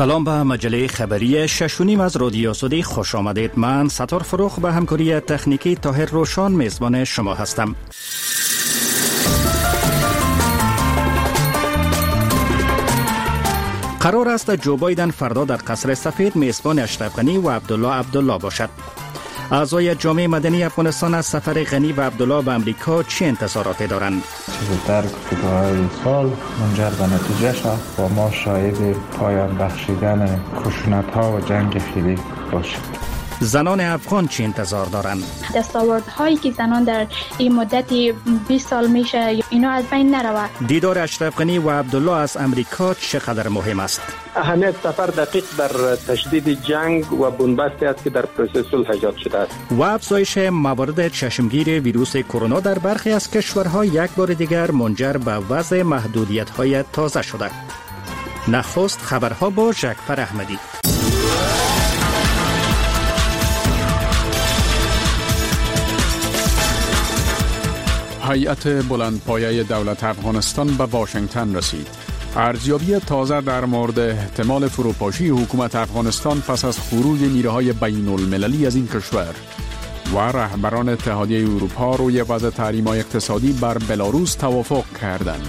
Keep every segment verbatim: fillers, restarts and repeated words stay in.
سلام به مجله خبری شش و نیم از رادیو سعودی خوش آمدید. من ستار فروخ به همکاری تکنیکی طاهر روشان میزبان شما هستم. قرار است جو بایدن فردا در قصر سفید میزبان اشرف غنی و عبدالله عبدالله باشد. اعضای جامعه مدنی افغانستان از سفر غنی و عبدالله به امریکا چه انتظاراتی دارند؟ در گفتگوهای سال منجر به نتیجه شد و ما شاهد پایان بخشیدن خشونت‌ها و جنگ خیلی باشیم. زنان افغان چه انتظار دارند؟ دستاوردهایی که زنان در این مدت بیست سال میشه اینا از بین نرود. دیدار اشرف غنی و عبدالله از امریکا چقدر مهم است؟ اهمیت سفر دقیق در تشدید جنگ و بنبستی است که در پروسه صلح ایجاد شده است. و افزایش موارد چشمگیر ویروس کرونا در برخی از کشورها یک بار دیگر منجر به وضع محدودیت‌های تازه شده. نخست خبرها با جعفر احمدی. هیئت بلندپایه دولت افغانستان به واشنگتن رسید. ارزیابی تازه در مورد احتمال فروپاشی حکومت افغانستان پس از خروج نیروهای بین المللی از این کشور و رهبران اتحادیه اروپا روی وضع تحریم‌های اقتصادی بر بلاروس توافق کردند.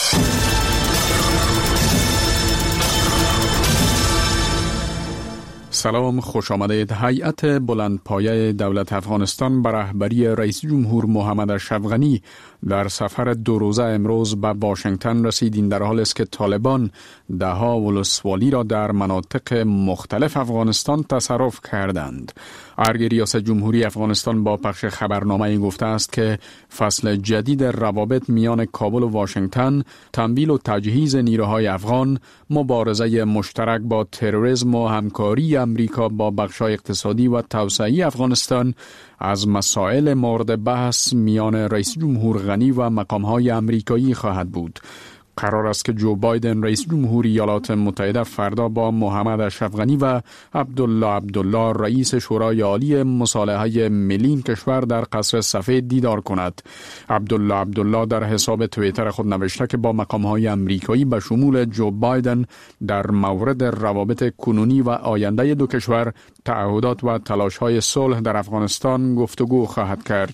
سلام، خوش آمدید. هیئت بلندپایه دولت افغانستان به رهبری رئیس جمهور محمد اشرف غنی در سفر دو روزه امروز به واشنگتن رسید. این در حالی است که طالبان دهها ولسوالی را در مناطق مختلف افغانستان تصرف کردند. ارگ ریاست جمهوری افغانستان با پخش خبرنامه گفته است که فصل جدید روابط میان کابل و واشنگتن، تمویل و تجهیز نیروهای افغان، مبارزه مشترک با تروریسم و همکاری امریکا با بخش‌های اقتصادی و توسعه افغانستان از مسائل مورد بحث میان رئیس جمهور غنی و مقام‌های امریکایی خواهد بود. قرار است که جو بایدن رئیس جمهور ایالات متحده فردا با محمد اشرف غنی و عبدالله عبدالله رئیس شورای عالی مصالحه ملی کشور در قصر سفید دیدار کند. عبدالله عبدالله در حساب توییتر خود نوشته که با مقام‌های امریکایی به شمول جو بایدن در مورد روابط کنونی و آینده دو کشور، تعهدات و تلاش‌های صلح در افغانستان گفتگو خواهد کرد.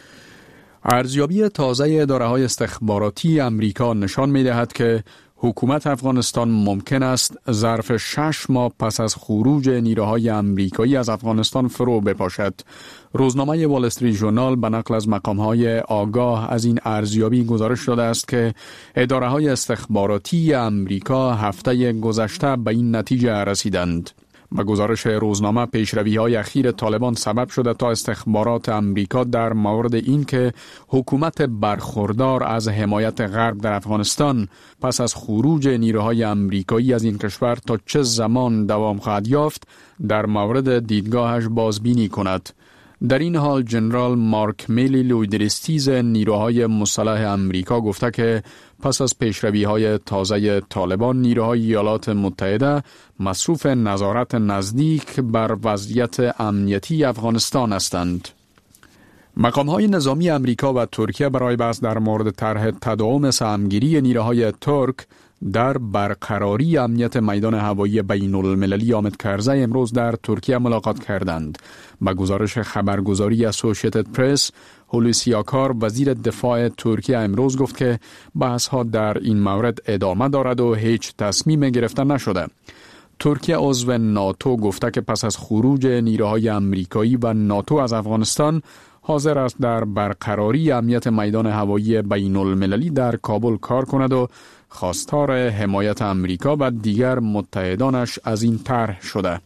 ارزیابی تازه اداره‌های استخباراتی امریکا نشان می‌دهد که حکومت افغانستان ممکن است ظرف شش ماه پس از خروج نیروهای امریکایی از افغانستان فرو بپاشد. روزنامه وال استریت ژورنال به نقل از مقام‌های آگاه از این ارزیابی گزارش داده است که اداره‌های استخباراتی امریکا هفته گذشته به این نتیجه رسیدند. با گزارش روزنامه، پیشروی‌های اخیر طالبان سبب شده تا استخبارات امریکا در مورد این که حکومت برخوردار از حمایت غرب در افغانستان پس از خروج نیروهای امریکایی از این کشور تا چه زمان دوام خواهد یافت در مورد دیدگاهش بازبینی کند. در این حال جنرال مارک میلی لویدرستیز نیروهای مسلح امریکا گفته که پس از پیشروی‌های تازه طالبان، نیروهای ایالات متحده مصروف نظارت نزدیک بر وضعیت امنیتی افغانستان هستند. مقام‌های نظامی امریکا و ترکیه برای بحث در مورد طرح تداوم سهمگیری نیروهای ترک در برقراری امنیت میدان هوایی بین المللی آمد کرزی امروز در ترکیه ملاقات کردند. با گزارش خبرگزاری اسوسییتد پرس، هولوسی آکار وزیر دفاع ترکیه امروز گفت که بحث‌ها در این مورد ادامه دارد و هیچ تصمیم گرفته نشده. ترکیه عضو ناتو گفته که پس از خروج نیروهای امریکایی و ناتو از افغانستان حاضر است در برقراری امنیت میدان هوایی بین المللی در کابل کار کند و خواستار حمایت امریکا و دیگر متحدانش از این طرح شده.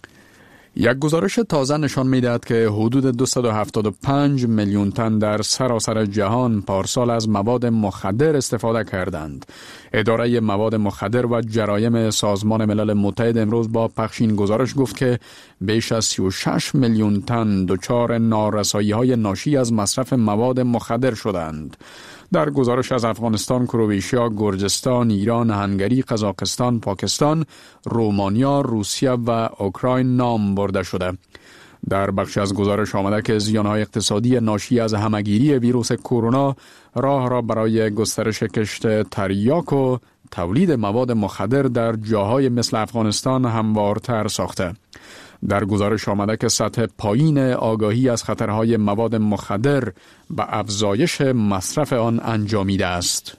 یک گزارش تازه نشان می‌دهد که حدود دویست و هفتاد و پنج میلیون تن در سراسر جهان پارسال از مواد مخدر استفاده کردند. اداره مواد مخدر و جرایم سازمان ملل متحد امروز با پخش این گزارش گفت که بیش از سی و شش میلیون تن دچار نارسایی‌های ناشی از مصرف مواد مخدر شدند. در گزارش از افغانستان، کرواتیا، گرجستان، ایران، هنگری، قزاقستان، پاکستان، رومانیا، روسیه و اوکراین نام برده شده. در بخش از گزارش آمده که زیانهای اقتصادی ناشی از همهگیری ویروس کرونا راه را برای گسترش کشت تریاک و تولید مواد مخدر در جاهای مثل افغانستان هموارتر ساخته. در گزارش آمده که سطح پایین آگاهی از خطرهای مواد مخدر به افزایش مصرف آن انجامیده است.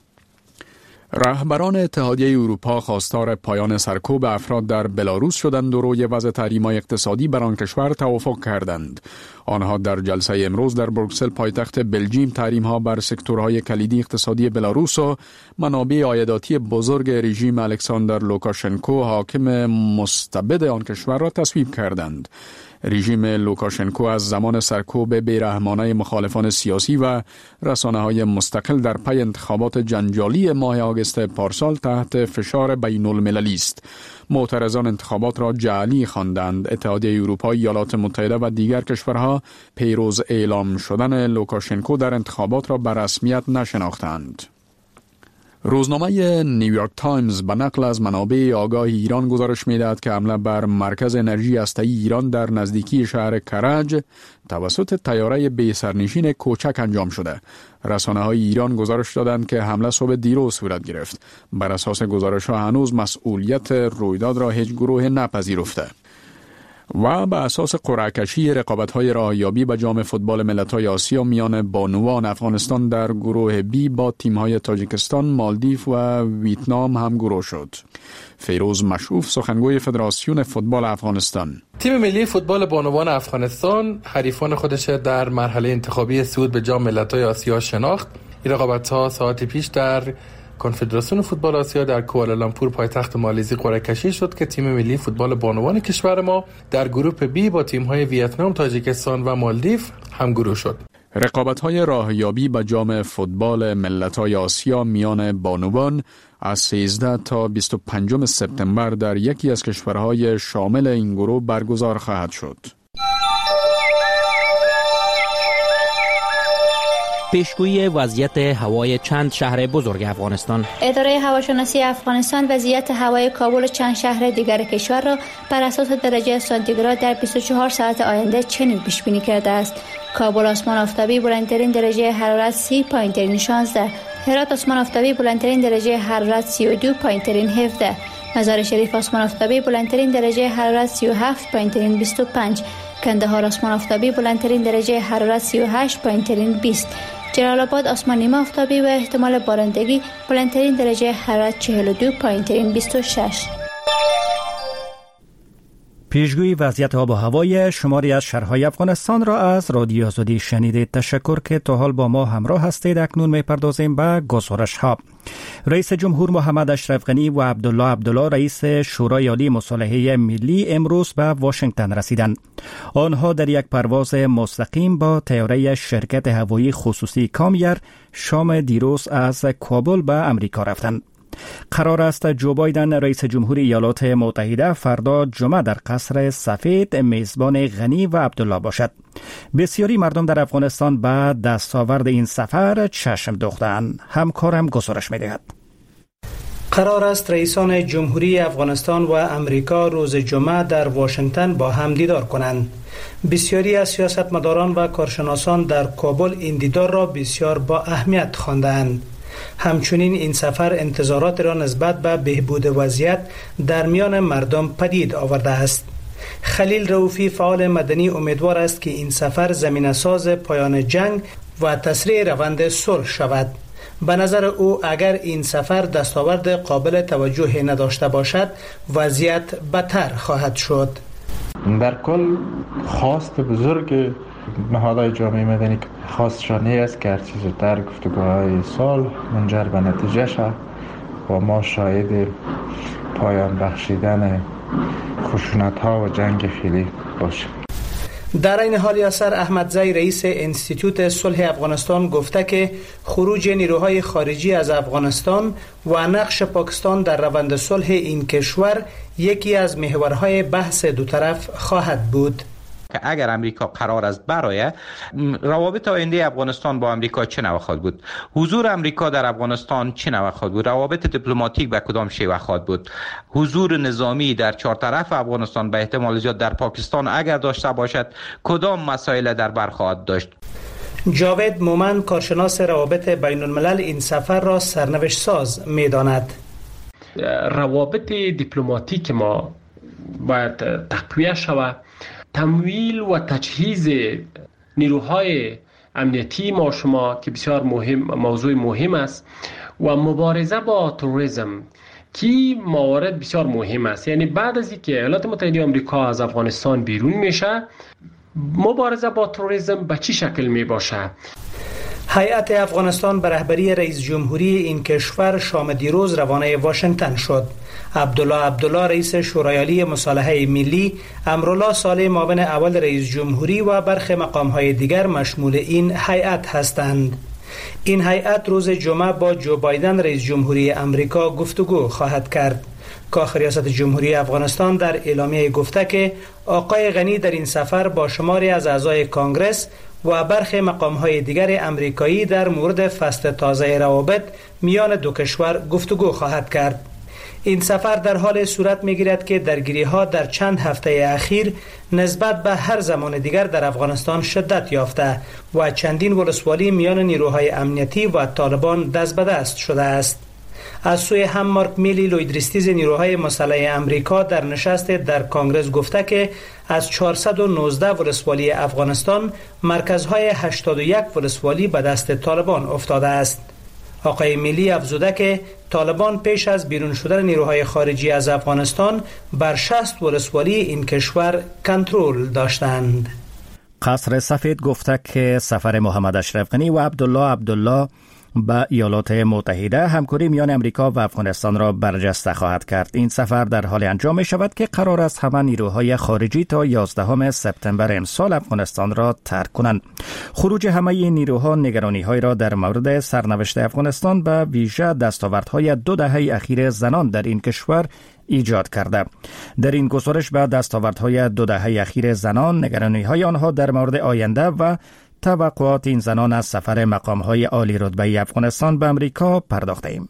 رهبران اتحادیه اروپا خواستار پایان سرکوب افراد در بلاروس شدند و روی وضع تحریم‌های اقتصادی بر آن کشور توافق کردند. آنها در جلسه امروز در بروکسل پایتخت بلژیم تحریم‌ها بر سکتورهای کلیدی اقتصادی بلاروس و منابع عایداتی بزرگ رژیم الکساندر لوکاشنکو حاکم مستبد آن کشور را تصویب کردند. رژیم لوکاشنکو از زمان سرکوب بیرحمانه مخالفان سیاسی و رسانه‌های مستقل در پی انتخابات جنجالی ماه آگوست پارسال تحت فشار بین المللی است. معترضان انتخابات را جعلی خواندند. اتحادیه اروپا، ایالات متحده و دیگر کشورها پیروز اعلام شدن لوکاشنکو در انتخابات را به رسمیت نشناختند. روزنامه نیویورک تایمز به نقل از منابع آگاه ایران گزارش می‌دهد که حمله بر مرکز انرژی هسته‌ای ایران در نزدیکی شهر کرج توسط طیاره بی سرنشین کوچک انجام شده. رسانه‌های ایران گزارش دادند که حمله صبح دیروز صورت گرفت. بر اساس گزارش‌ها هنوز مسئولیت رویداد را هیچ گروه نپذیرفته. و به اساس قرعه‌کشی رقابت‌های راهیابی به جام فوتبال ملت‌های آسیا میان بانوان افغانستان در گروه بی با تیم‌های تاجیکستان، مالدیو و ویتنام هم گروه شد. فیروز مشعوف، سخنگوی فدراسیون فوتبال افغانستان: تیم ملی فوتبال بانوان افغانستان حریفان خودش در مرحله انتخابی صعود به جام ملت‌های آسیا شناخت. این رقابت‌ها ساعتی پیش در کنفدراسیون فوتبال آسیا در کوالالامپور پایتخت مالزی قرعه کشی شد که تیم ملی فوتبال بانوان کشور ما در گروه بی با تیم‌های ویتنام، تاجیکستان و مالدیو همگروه شد. رقابت‌های راهیابی به جام فوتبال ملت‌های آسیا میان بانوان از سیزده تا بیست و پنجم سپتامبر در یکی از کشورهای شامل این گروه برگزار خواهد شد. پیشگویی وضعیت هوای چند شهر بزرگ افغانستان. اداره هواشناسی افغانستان وضعیت هوای کابل و چند شهر دیگر کشور را بر اساس درجه سانتیگراد در بیست و چهار ساعت آینده چنین پیش بینی کرده است: کابل آسمان آفتابی بلندترین درجه حرارت سی، پایین‌ترین شانزده. هرات آسمان آفتابی بلندترین درجه حرارت سی و دو، پایین‌ترین هفده. مزار شریف آسمان آفتابی بلندترین درجه حرارت سی و هفت، پایین‌ترین بیست و پنج. کندهار آسمان آفتابی بلندترین درجه حرارت سی و هشت، پایین‌ترین بیست. جلال آباد آسمان نیمه آفتابی و احتمال بارندگی بلندترین درجه حرارت چهل و دو، پایین‌ترین بیست و شش. پیشگویی وضعیت آب و هوای شماری از شهرهای افغانستان را از رادیو آزادی شنیدید. تشکر که تا حال با ما همراه هستید. اکنون می‌پردازیم به گزارش ها. رئیس جمهور محمد اشرف غنی و عبدالله عبدالله رئیس شورای عالی مصالحه ملی امروز به واشنگتن رسیدند. آنها در یک پرواز مستقیم با طیاره شرکت هوایی خصوصی کامیر شام دیروز از کابل به امریکا رفتند. قرار است جو بایدن رئیس جمهور ایالات متحده فردا جمعه در قصر سفید میزبان غنی و عبدالله باشد. بسیاری مردم در افغانستان به دستاورد این سفر چشم دوختند. همکارم گزارش می‌دهد. قرار است رئیسان جمهوری افغانستان و امریکا روز جمعه در واشنگتن با هم دیدار کنند. بسیاری از سیاستمداران و کارشناسان در کابل این دیدار را بسیار با اهمیت خواندند. همچنین این سفر انتظارات را نسبت به بهبود وضعیت در میان مردم پدید آورده است. خلیل رؤوفی فعال مدنی امیدوار است که این سفر زمینه‌ساز پایان جنگ و تسریع روند صلح شود. به نظر او اگر این سفر دستاورد قابل توجهی نداشته باشد وضعیت بدتر خواهد شد. در کل خواست بزرگ نهادهای جامعه مدنی خواستشان است که هرچی زودتر گفتگوهای صلح منجر به نتیجه شود و ما شاهد پایان بخشیدن خشونت‌ها و جنگ فعلی باشیم. در این حال یاسر احمدزی رئیس انستیتوت صلح افغانستان گفته که خروج نیروهای خارجی از افغانستان و نقش پاکستان در روند صلح این کشور یکی از محورهای بحث دو طرف خواهد بود. که اگر امریکا قرار است برآید، روابط آینده افغانستان با امریکا چه نوع خواهد بود؟ حضور امریکا در افغانستان چه نوع خواهد بود؟ روابط دیپلماتیک به کدام شیوه خواهد بود؟ حضور نظامی در چهار طرف افغانستان به احتمال زیاد در پاکستان اگر داشته باشد کدام مسائل در بر خواهد داشت؟ جاوید مومن کارشناس روابط بین الملل این سفر را سرنوشت ساز می داند. روابط دیپلماتیک ما باید تقویه شود. تمویل و تجهیز نیروهای امنیتی ما شما که بسیار مهم، موضوع مهم است، و مبارزه با تروریسم که موارد بسیار مهم است. یعنی بعد از اینکه ایالات متحده آمریکا از افغانستان بیرون میشه، مبارزه با تروریسم به چی شکل می باشه؟ هیئت افغانستان به رهبری رئیس جمهوری این کشور شام دیروز روانه واشنگتن شد. عبدالله عبدالله رئیس شورای عالی مصالحه ملی، امرالله صالح معاون اول رئیس جمهوری و برخی مقام‌های دیگر مشمول این هیئت هستند. این هیئت روز جمعه با جو بایدن رئیس جمهوری امریکا گفتگو خواهد کرد. کاخ ریاست جمهوری افغانستان در اعلامیه گفته که آقای غنی در این سفر با شماری از اعضای کانگرس و برخی مقام‌های دیگر امریکایی در مورد فصل تازه روابط میان دو کشور گفتگو خواهد کرد. این سفر در حال صورت می‌گیرد که درگیری‌ها در چند هفته اخیر نسبت به هر زمان دیگر در افغانستان شدت یافته و چندین ولسوالی میان نیروهای امنیتی و طالبان دست به دست شده است. از سوی هم مارک میلی لویدریستیز نیروهای مسلح امریکا در نشست در کانگرس گفته که از چهارصد و نوزده ولسوالی افغانستان مرکزهای هشتاد و یک ولسوالی به دست طالبان افتاده است. آقای میلی افزوده که طالبان پیش از بیرون شدن نیروهای خارجی از افغانستان بر شصت ولسوالی این کشور کنترل داشتند. قصر سفید گفته که سفر محمد اشرف غنی و عبدالله عبدالله به ایالات متحده همکاری میان امریکا و افغانستان را برجسته خواهد کرد. این سفر در حال انجام می شود که قرار است همه نیروهای خارجی تا یازدهم سپتامبر امسال افغانستان را ترک کنند. خروج همه این نیروها نگرانی های را در مورد سرنوشت افغانستان به ویژه دستاوردهای دو دهه اخیر زنان در این کشور ایجاد کرده. در این گزارش به دستاوردهای دو دهه اخیر زنان، نگرانی های آنها در مورد آینده و توقعات این زنان از سفر مقام‌های عالی رتبه افغانستان به امریکا پرداخته ایم.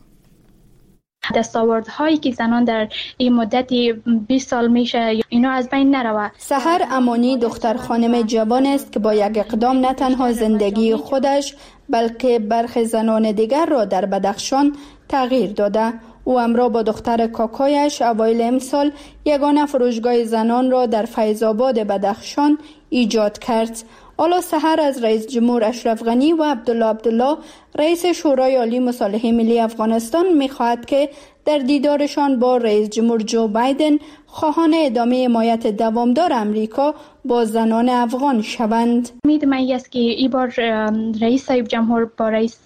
دستاوردهایی که زنان در این مدتی بیست سال میشه اینا از بین نروه. سحر امانی دختر خانم جوان است که با یک اقدام نه تنها زندگی خودش بلکه برخی زنان دیگر را در بدخشان تغییر داده. او امرا با دختر کاکایش اوایل امسال یگانه فروشگاه زنان را در فیض‌آباد بدخشان ایجاد کرد. حالا سحر از رئیس جمهور اشرف غنی و عبدالله عبدالله رئیس شورای عالی مصالحه ملی افغانستان می‌خواهد که در دیدارشان با رئیس جمهور جو بایدن خواهان ادامه حمایت دوامدار امریکا با زنان افغان شوند. امید من است که این بار رئیس صاحب جمهور با رئیس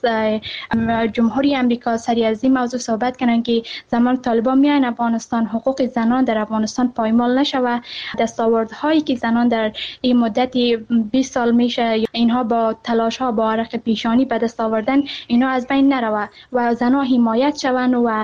جمهوری امریکا سری از این موضوع صحبت کنند که زمان طالبان میان افغانستان حقوق زنان در افغانستان پایمال نشود. دستاوردهایی که زنان در این مدتی بیست سال میشه اینها با تلاش ها با عرق پیشانی به دست آوردن اینا از بین نرود و زنان حمایت شوند و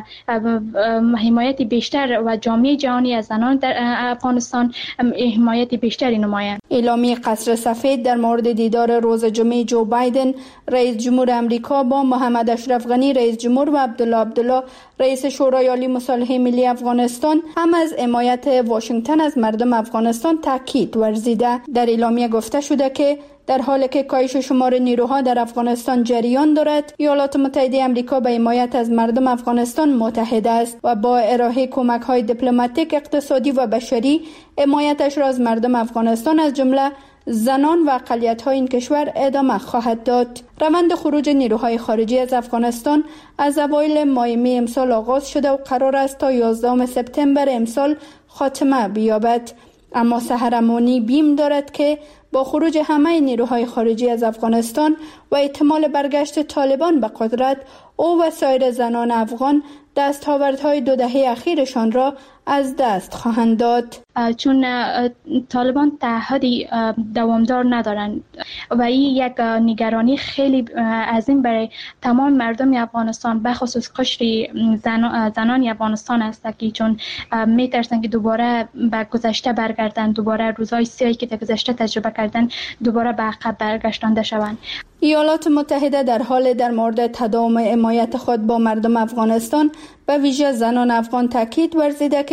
حمایت بیشتر و جامعه جهانی از زنان در افغانستان حمایت بیشتری نمایند. اعلامیه قصر سفید در مورد دیدار روز جمعه جو بایدن رئیس جمهور امریکا با محمد اشرف غنی رئیس جمهور و عبدالله عبدالله رئیس شورای عالی مصالحه ملی افغانستان هم از حمایت واشنگتن از مردم افغانستان تاکید ورزیده. در اعلامیه گفته شده که در حالی که کاهش شمار نیروها در افغانستان جریان دارد، ایالات متحده آمریکا به حمایت از مردم افغانستان متحد است و با ارائه کمک‌های دیپلماتیک، اقتصادی و بشری حمایتش را از مردم افغانستان از جمله زنان و اقلیت‌های این کشور ادامه خواهد داد. روند خروج نیروهای خارجی از افغانستان از اوایل ماه می امسال آغاز شده و قرار است تا یازدهم سپتامبر امسال خاتمه بیابد. اما سحر امانی بیم دارد که با خروج همه نیروهای خارجی از افغانستان و احتمال برگشت طالبان به قدرت، او و سایر زنان افغان دستاوردهای دو دهه اخیرشان را از دست خواهند داد. چون طالبان تعهدی دوامدار ندارند و این یک نگرانی خیلی عظیم برای تمام مردم افغانستان به خصوص قشر زن زنان افغانستان است که چون میترسن که دوباره به گذشته برگردن، دوباره روزهای سیاهی که در گذشته تجربه کردن دوباره به عقب برگشتانده شوند. ایالات متحده در حال در مورد تداوم حمایت خود با مردم افغانستان به ویژه زنان افغان تاکید ورزیده که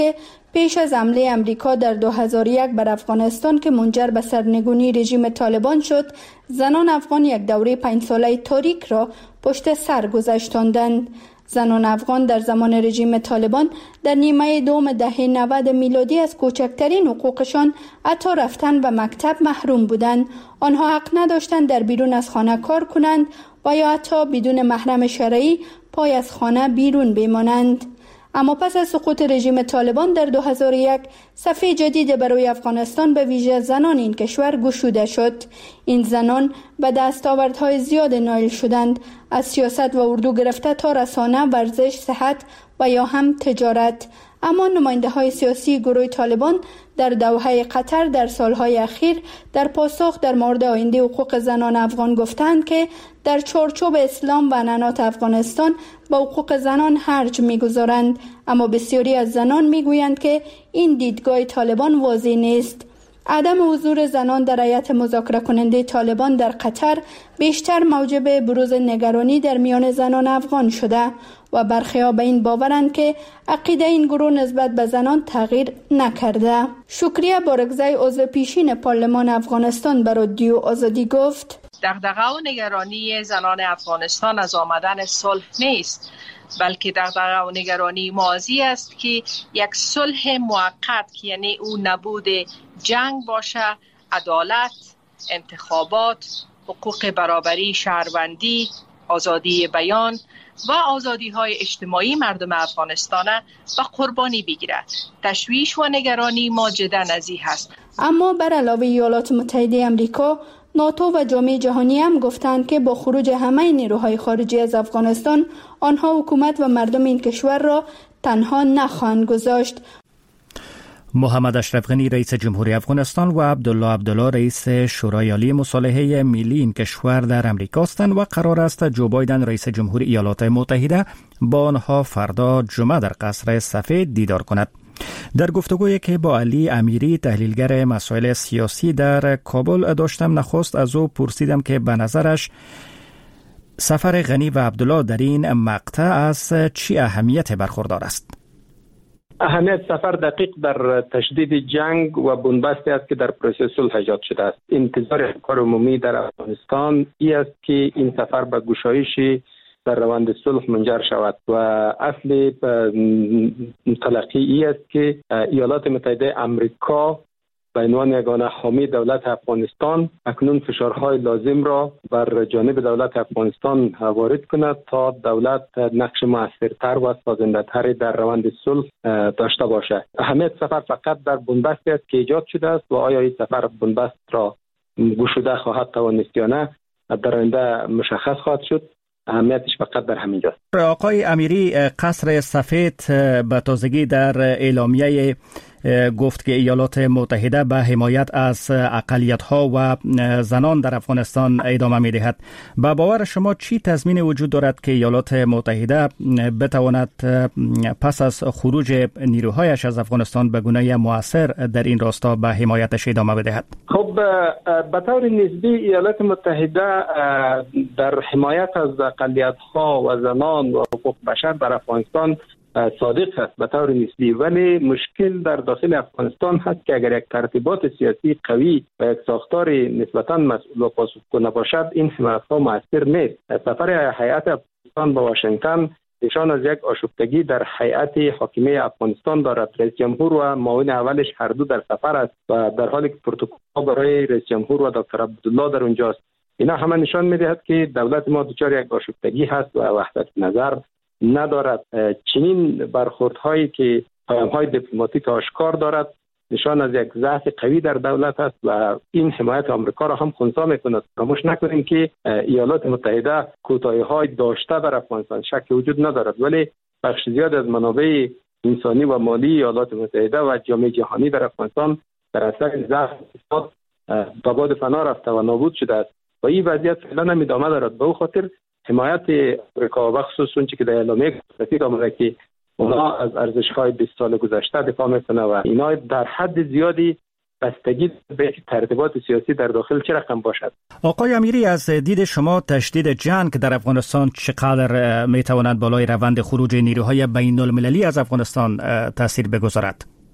پیش از حمله امریکا در دو هزار و یک بر افغانستان که منجر به سرنگونی رژیم طالبان شد، زنان افغان یک دوره پنج ساله تاریک را پشت سر گذاشتند. زنان افغان در زمان رژیم طالبان در نیمه دوم دهه نود میلادی از کوچکترین حقوقشان حتی رفتن به مکتب محروم بودند. آنها حق نداشتند در بیرون از خانه کار کنند و یا حتی بدون محرم شرعی پای از خانه بیرون بمانند. اما پس از سقوط رژیم طالبان در دو هزار و یک صفحه جدید برای افغانستان به ویژه زنان این کشور گشوده شد. این زنان به دستاوردهای زیاد نائل شدند، از سیاست و اردو گرفته تا رسانه، ورزش، صحت و یا هم تجارت. اما نماینده های سیاسی گروه طالبان در دوحه قطر در سالهای اخیر در پاسخ در مورد آینده حقوق زنان افغان گفتند که در چارچوب اسلام و عنعنات افغانستان به حقوق زنان حرج می‌گذارند، اما بسیاری از زنان می‌گویند که این دیدگاه طالبان واضح نیست. عدم حضور زنان در هیئت مذاکره کننده طالبان در قطر بیشتر موجب بروز نگرانی در میان زنان افغان شده و برخی‌ها به این باورند که عقیده این گروه نسبت به زنان تغییر نکرده. شکریه بارگزای عضو پیشین پارلمان افغانستان به رادیو آزادی گفت: دغدغه و نگرانی زنان افغانستان از آمدن صلح نیست، بلکه دغدغه و نگرانی ماضی است که یک صلح موقت، یعنی او نبود جنگ باشه، عدالت، انتخابات، حقوق برابری شهروندی، آزادی بیان و آزادی های اجتماعی مردم افغانستان به قربانی بگیرد. تشویش و نگرانی ما جدا نزدیک است. اما بر علاوه ایالات متحده آمریکا، ناتو و جامعه جهانی هم گفتند که با خروج همه نیروهای خارجی از افغانستان، آنها حکومت و مردم این کشور را تنها نخواهند گذاشت. محمد اشرف غنی رئیس جمهوری افغانستان و عبدالله عبدالله رئیس شورای عالی مصالحه ملی این کشور در امریکا هستند و قرار است جو بایدن رئیس جمهوری ایالات متحده با آنها فردا جمعه در قصر سفید دیدار کند. در گفتگویی که با علی امیری تحلیلگر مسائل سیاسی در کابل داشتم، نخست از او پرسیدم که به نظرش سفر غنی و عبدالله در این مقطع از چی اهمیت برخوردار است؟ اهمیت سفر دقیق در تشدید جنگ و بنبستی است که در پروسه صلح ایجاد شده است. انتظار افکار عمومی در افغانستان این است که این سفر به گشایشی در روند صلح منجر شود و اصل تلقی ای است که ایالات متحده آمریکا به عنوان یگانه حامی دولت افغانستان اکنون فشارهای لازم را بر جانب دولت افغانستان وارد کند تا دولت نقش مؤثرتر و سازنده‌تری در روند صلح داشته باشد. اهمیت سفر فقط در بنبستی است که ایجاد شده است و آیا این سفر بنبست را گشوده خواهد توانست یا نه در آینده مشخص خواهد شد. اهمیتش فقط در همین جاست. آقای امیری، قصر سفید به تازگی در اعلامیه گفت که ایالات متحده به حمایت از اقلیت‌ها و زنان در افغانستان ادامه می‌دهد. با باور شما چی تضمین وجود دارد که ایالات متحده بتواند پس از خروج نیروهایش از افغانستان به گونه مؤثر در این راستا به حمایتش ادامه بدهد؟ خب به طور نسبی ایالات متحده در حمایت از اقلیت‌ها و زنان و حقوق بشر در افغانستان صادق است به طور نسبی، ولی مشکل در داخل افغانستان هست که اگر یک ترتیبات سیاسی قوی و یک ساختار نسبتاً مسئول و پاسخگو نباشد، این حمایت‌ها مؤثر نیست. سفر هیئت افغانستان به واشنگتن نشان از یک آشفتگی در هیئت حاکمه افغانستان دارد. رئیس جمهور و معاون اولش هر دو در سفر است و در حالی که پروتکل برای رئیس جمهور و دکتر عبدالله در اونجاست. اینا همه نشان می‌دهد که دولت ما دچار یک آشفتگی هست و وحدت نظر ندارد. چنین برخوردهایی که پیام‌های دیپلماتیک آشکار دارد نشان از یک ضعف قوی در دولت است و این حمایت آمریکا را هم خنثی می‌کند. فراموش نکنیم که ایالات متحده کوتاهی‌های داشته در افغانستان، شک وجود ندارد، ولی بخش زیاد از منابع انسانی و مالی ایالات متحده و جامعه جهانی در افغانستان در اثر ضعف اقتصاد به باد فنا رفته و نابود شده است و این وضعیت فعلا هم ادامه دارد. به خاطر حمایت آمریکا و خصوص اون چیزی که در اعلامیه رسید آمده که اونا از ارزش‌های بیست سال گذشته دفاع میکنه و اینا در حد زیادی بستگی به ترتیبات سیاسی در داخل چه رقم باشد. آقای امیری، از دید شما تشدید جنگ در افغانستان چقدر میتواند بالای روند خروج نیروهای بین المللی از افغانستان تاثیر بگذارد؟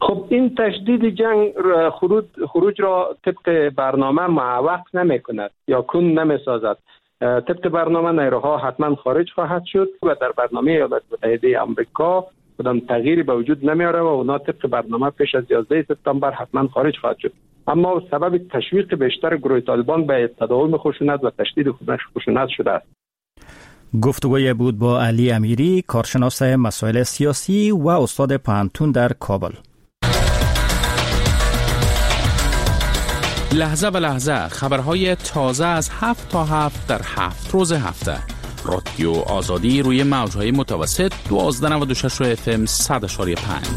خب این تشدید جنگ خروج خروج را طبق برنامه معوق نمی کند یا کن نمی سازد. طبق برنامه نیروها حتما خارج خواهد شد و در برنامه ایالات متحده آمریکا کدام تغییری به وجود نمی آورد و اونا طبق برنامه پیش از یازده سپتامبر حتما خارج خواهد شد. اما سبب تشویق بیشتر گروه طالبان به تداوم خشونت و تشدید خشونت شده است. گفتگوی بود با علی امیری، کارشناس مسائل سیاسی و استاد پوهنتون در کابل. لحظه به لحظه خبرهای تازه از هفت تا هفت در هفت روز هفته. رادیو آزادی روی موجهای متوسط دوازده نود و شش اف ام صد و پنج.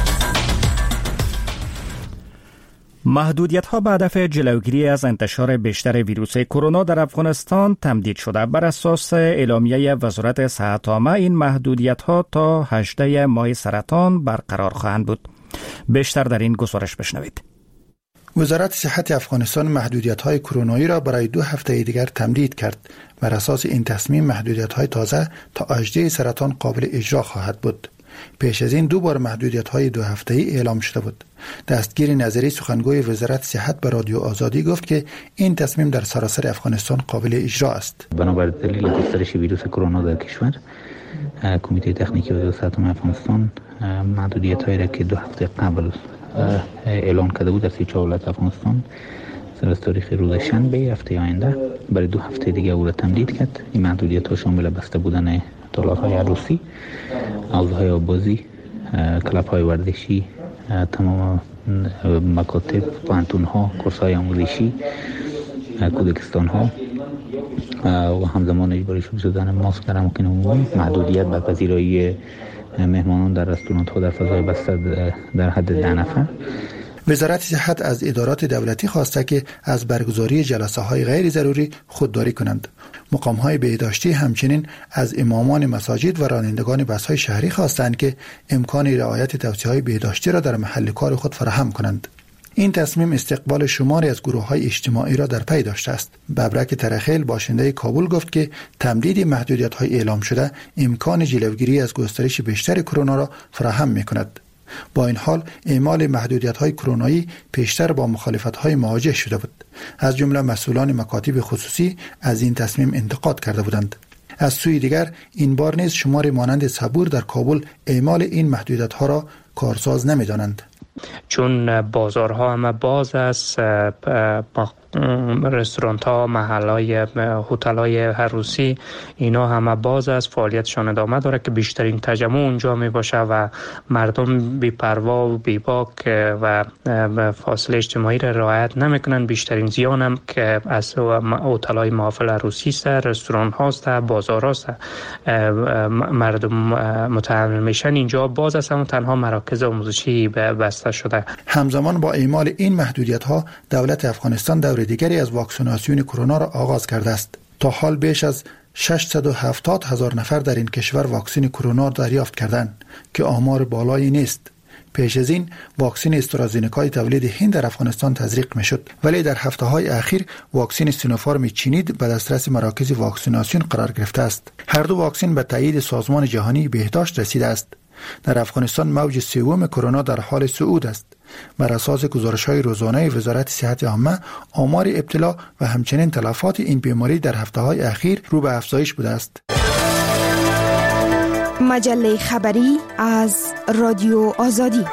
محدودیت‌ها به هدف جلوگیری از انتشار بیشتر ویروس کرونا در افغانستان تمدید شده. بر اساس اعلامیه وزارت صحت عامه این محدودیت‌ها تا هجدهم ماه سرطان برقرار خواهند بود. بیشتر در این گزارش بشنوید. وزارت صحت افغانستان محدودیت‌های کرونایی را برای دو هفته دیگر تمدید کرد. بر اساس این تصمیم محدودیت‌های تازه تا هجدهم سرطان قابل اجرا خواهد بود. پیش از این دو بار محدودیت‌های دو هفته‌ای اعلام شده بود. دستگیر نظری سخنگوی وزارت صحت به رادیو آزادی گفت که این تصمیم در سراسر افغانستان قابل اجرا است. بنابر دلیل گسترش ویروس کرونا در کشور، کمیته تکنیکی وزارت صحت افغانستان محدودیت‌هایی را که دو هفته قبل اعلان کرده بود در سی و چهار ولایت افغانستان از تاریخ روز شنبه هفته آینده برای دو هفته دیگه او را تمدید کرد. این محدودیت‌ها شامل بسته بودن تالارهای عروسی، حوزه‌های آبازی، کلب‌های ورزشی، تمام مکاتب، پوهنتون‌ها، کورس‌های آموزشی، کودکستان‌ها و همزمان اجباری شدن ماسک در اماکن عمومی، محدودیت بر پذیرایی مهمانان در رستوران‌ها در فضای بسته در حد ده نفر. وزارت صحت از ادارات دولتی خواسته که از برگزاری جلسه‌های غیر ضروری خودداری کنند. مقام‌های بهداشتی همچنین از امامان مساجد و رانندگان بس‌های شهری خواستند که امکان رعایت توصیه‌های بهداشتی را در محل کار خود فراهم کنند. این تصمیم استقبال شماری از گروه‌های اجتماعی را در پی داشته است. ببرک ترخیل باشنده کابل گفت که تمدید محدودیت‌های اعلام شده امکان جلوگیری از گسترش بیشتر کرونا را فراهم می‌کند. با این حال اعمال محدودیت‌های کرونایی پیشتر با مخالفت‌های مواجه شده بود. از جمله مسئولان مکاتب خصوصی از این تصمیم انتقاد کرده بودند. از سوی دیگر این بار نیز شماری مانند صبور در کابل اعمال این محدودیت‌ها را کارساز نمی‌دانند. چون بازارها همه باز است، رستورانت ها، محل های هتل های عروسی اینا همه باز است، فعالیتشان ادامه داره که بیشترین تجمع اونجا می باشه و مردم بی پروا و بی باک و فاصله اجتماعی را رعایت نمی کنن. بیشترین زیان هم که از هتل های محافل عروسی است، رستوران هاست، بازار هاست، مردم متحمل میشن. اینجا باز است، اما تنها مراکز آموزشی بسته شده. همزمان با اعمال این محدودیت ها دولت افغانستان دور دیگری از واکسیناسیون کرونا را آغاز کرده است. تا حال بیش از ششصد و هفتاد هزار نفر در این کشور واکسن کرونا دریافت کردند که آمار بالایی نیست. پیش از این واکسن استرازینکای تولید هند در افغانستان تزریق میشد، ولی در هفته های اخیر واکسن سینوفارم چینی به دسترس مراکز واکسیناسیون قرار گرفته است. هر دو واکسن به تایید سازمان جهانی بهداشت رسیده است. در افغانستان موج سوم کرونا در حال صعود است. بر اساس گزارش‌های روزانه وزارت صحت عامه، آمار ابتلا و همچنین تلفات این بیماری در هفته‌های اخیر رو به افزایش بوده است. مجله خبری از رادیو آزادی.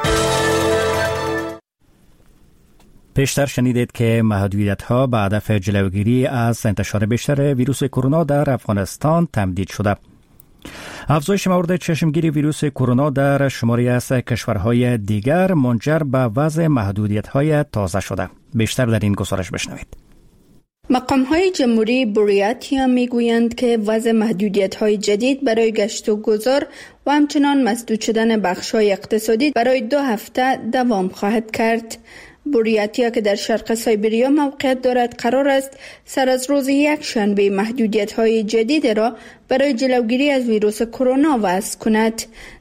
پیشتر شنیدید که محدودیت‌ها به هدف جلوگیری از انتشار بیشتر ویروس کرونا در افغانستان تمدید شده. افزایش موارد چشمگیری ویروس کرونا در شماری از کشورهای دیگر منجر به وضع محدودیت‌های تازه شده. بیشتر در این گزارش بشنوید. مقام‌های جمهوری بوریاتیا میگویند که وضع محدودیت‌های جدید برای گشت و گذار و همچنان مسدود شدن بخش‌های اقتصادی برای دو هفته دوام خواهد کرد. بوریاتیا که در شرق سایبریا موقعیت دارد قرار است سر از روز یک شنبه محدودیت‌های جدید را برای جلوگیری از ویروس کرونا وضع کند.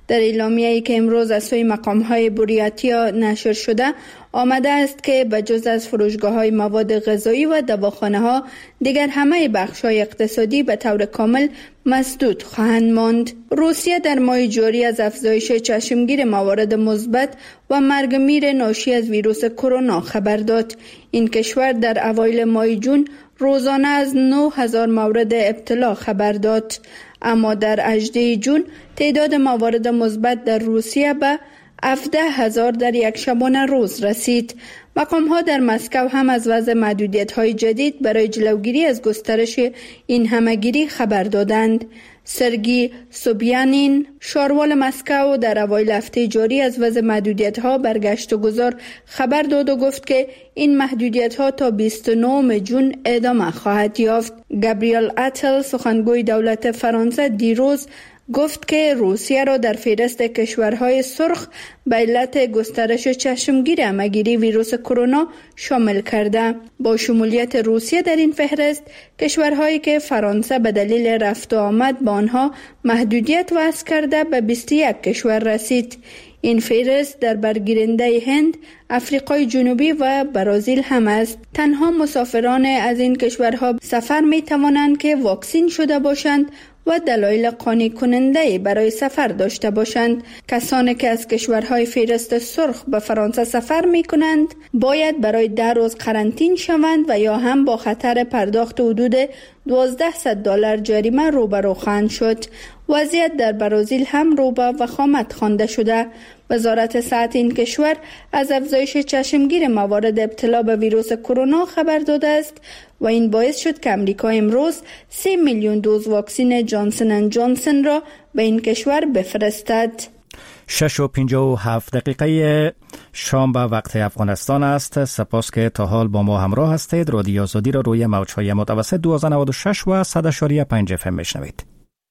در اعلامیه‌ای که امروز از سوی مقام‌های بوریاتیا نشر شده آمده است که بجز از فروشگاه‌های مواد غذایی و دواخانه‌ها دیگر همه بخش‌های اقتصادی به طور کامل مسدود خواهند ماند. روسیه در ماه جاری از افزایش چشمگیر موارد مثبت و مرگ میر ناشی از ویروس کرونا خبر داد. این کشور در اوایل ماه جون روزانه از نه هزار مورد ابتلا خبر داد، اما در هجدهم جون تعداد موارد مثبت در روسیه به هفده هزار در یک شبانه روز رسید. مقام‌ها در مسکو هم از وضع محدودیت‌های جدید برای جلوگیری از گسترش این همه‌گیری خبر دادند. سرگی سوبیانین، شاروال مسکو، در اوایل هفته جاری از وضع محدودیت‌ها برگشت و گذار خبر داد و گفت که این محدودیت‌ها تا بیست و نهم جون ادامه خواهد یافت. گابریل اتل، سخنگوی دولت فرانسه، دیروز گفت که روسیه را در فهرست کشورهای سرخ به علت گسترش چشمگیر همه‌گیری ویروس کرونا شامل کرده. با شمولیت روسیه در این فهرست، کشورهایی که فرانسه به دلیل رفت و آمد با آنها محدودیت وضع کرده به بیست و یک کشور رسید. این فهرست در برگیرنده هند، افریقای جنوبی و برزیل هم است. تنها مسافران از این کشورها سفر می توانند که واکسین شده باشند و دلایل قانع کننده برای سفر داشته باشند. کسانی که از کشورهای فهرست سرخ به فرانسه سفر می کنند باید برای ده روز قرنطینه شوند و یا هم با خطر پرداخت حدود دوازده دلار جریمه روبرو خواهند شد. وضعیت در برزیل هم رو به وخامت خوانده شده. وزارت صحت این کشور از افزایش چشمگیر موارد ابتلا به ویروس کرونا خبر داده است و این باعث شد که امریکا امروز سه میلیون دوز واکسن جانسن اند جانسن را به این کشور بفرستد. شش و پنجاه و هفت دقیقه شام به وقت افغانستان است. سپاس که تا حال با ما همراه هستید. رادیو آزادی را روی موج‌های متوسط دویست و نود و شش و صد و پنج اف ام میشنوید.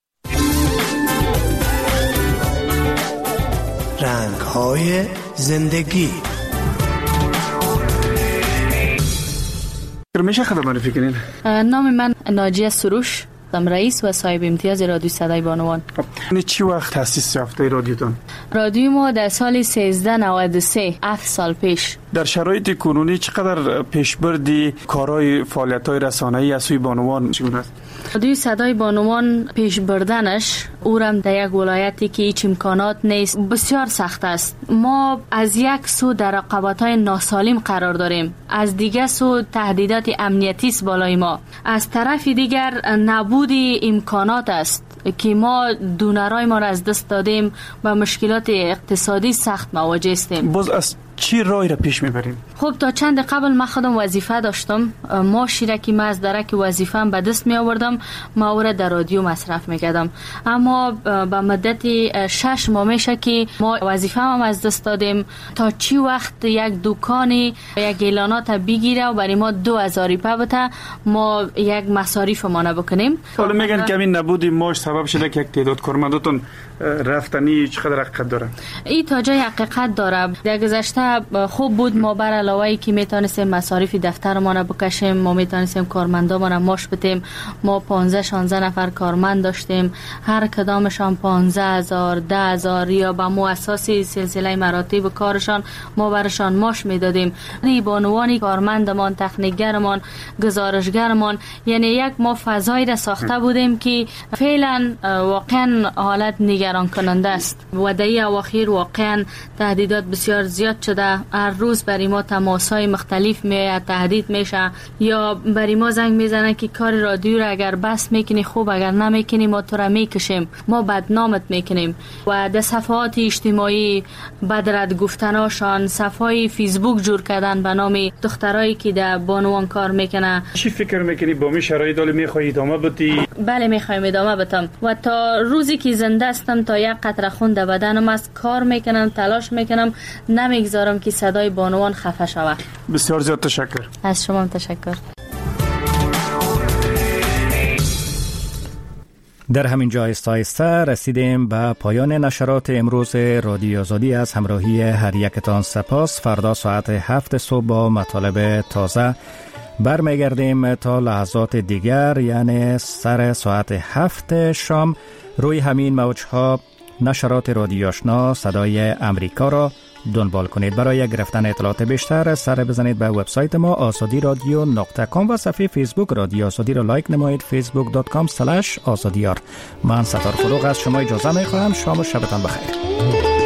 رنگ‌های زندگی. میشه خدا معرفی کنین؟ نام من ناجیه سروش، ام رئیس و صاحب امتیاز رادیو صدای بانوان. خب چی وقت تأسیس یافته رادیوتون؟ رادیو ما در سال سیزده نود و سه، هفت سال پیش. در شرایط کنونی چقدر پیشبردی کارهای فعالیت‌های رسانه‌ای از سوی بانوان چگونه است؟ رادیو صدای بانوان پیش بردنش اورم در یک ولایتی که هیچ امکانات نیست بسیار سخت است. ما از یک سو در رقابت‌های ناسالم قرار داریم، از دیگر سو تهدیدات امنیتی است بالای ما، از طرف دیگر نبود امکانات است که ما دونرای ما را از دست دادیم و مشکلات اقتصادی سخت مواجه هستیم. باز از چی رای را پیش میبریم؟ خب تا چند قبل من خودم وظیفه داشتم، ماشی را که من از درک وظیفه‌ام به دست می آوردم ما او را در رادیو مصرف میکردم، اما به مدت شش ماه میشه که ما وظیفه‌ام از دست دادیم. تا چی وقت یک دکانی یک اعلانات بگیره و برای ما دو هزار روپیه بده ما یک مصاریف ما بکنیم؟ حالا میگن که این نبود ماش سبب شده که یک تعداد کارمنداتون رفتنی چقدر حقیقت داره؟ این تا جای حقیقت داره. در گذشته خوب بود ما بر علاوه ای که میتونستیم مصاریف دفترمان بکشیم، ما میتونستیم کارمندامون ماش بدیم. ما پانزده شانزده نفر کارمند داشتیم، هر کدامشان پانزده هزار ده هزار یا با مؤسساتی سلسله مراتب کارشان ما برشان ماش میدادیم. این بانوانی کارمندمان، تکنیکگرمان، گزارشگرمان، یعنی یک ما فضایی را ساخته بودیم که فعلا واقعا حالت نگران کننده است و در این اواخر واقعا تهدیدات بسیار زیاد شده. هر روز برای ما تماس‌های مختلف میاد، تهدید میشه یا برای ما زنگ میزنن که کار رادیو را اگر بس میکنی خوب، اگر نمیکنی ما تو را میکشیم، ما بدنامت میکنیم. و در صفحات اجتماعی بدرد گفتناشان، صفحه فیسبوک جور کردن به نام دخترایی که در بانوان کار میکنه. چی فکر میکنی با می شرایط حال میخوای ادامه بدی؟ بله میخوایم ادامه بدم و تا روزی که زنده هستم تا یک قطره خون در بدنم است کار میکنم، تلاش میکنم، نمیگذارم که صدای بانوان خفه شود. بسیار زیاد تشکر. از شما تشکر. در همین جا آهسته آهسته رسیدیم به پایان نشرات امروز رادیو آزادی. از همراهی هر یکتان سپاس. فردا ساعت هفت صبح با مطالب تازه برمیگردیم. تا لحظات دیگر یعنی سر ساعت هفت شام روی همین موجها نشرات رادیو آشنا صدای امریکا را دنبال کنید. برای گرفتن اطلاعات بیشتر سر بزنید به وبسایت ما آزادی رادیو نقطه کام و صفحه فیسبوک رادیو آزادی را لایک نمایید فیسبوک دات کام اسلش آزادیار. من ستار فروغ از شما اجازه می خواهم. شام و شبتان بخیر.